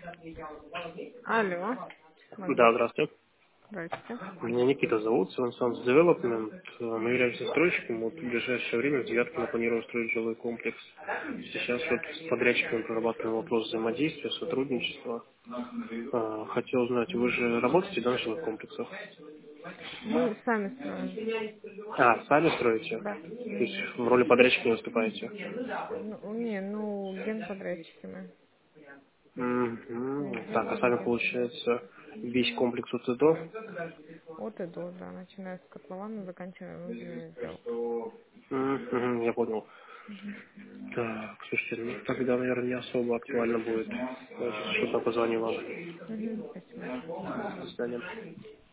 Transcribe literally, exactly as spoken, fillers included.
Алло, Да, Магнит. здравствуйте. Здрасте. Меня Никита зовут, Сансанс Development. Мы являемся застройщиком. Вот в ближайшее время в девятке мы планируем строить жилой комплекс. Сейчас вот с подрядчиками прорабатываем вопрос взаимодействия, сотрудничества. А, Хотел узнать, вы же работаете, да, на жилых комплексах? Мы сами строим. А, сами строите? Да. То есть в роли подрядчика не выступаете? Ну, не, ну, генподрядчики мы. Мгм. Так, а сами, Генподрядчики. получается, весь комплекс от и до? От и до, да, начиная с котлована, заканчивая внутренней сделкой. Мгм, я понял. Мгм. Так, слушайте, ну тогда, наверное, не особо актуально будет. Значит, что-то позвоню вам. Мгм, спасибо. До свидания.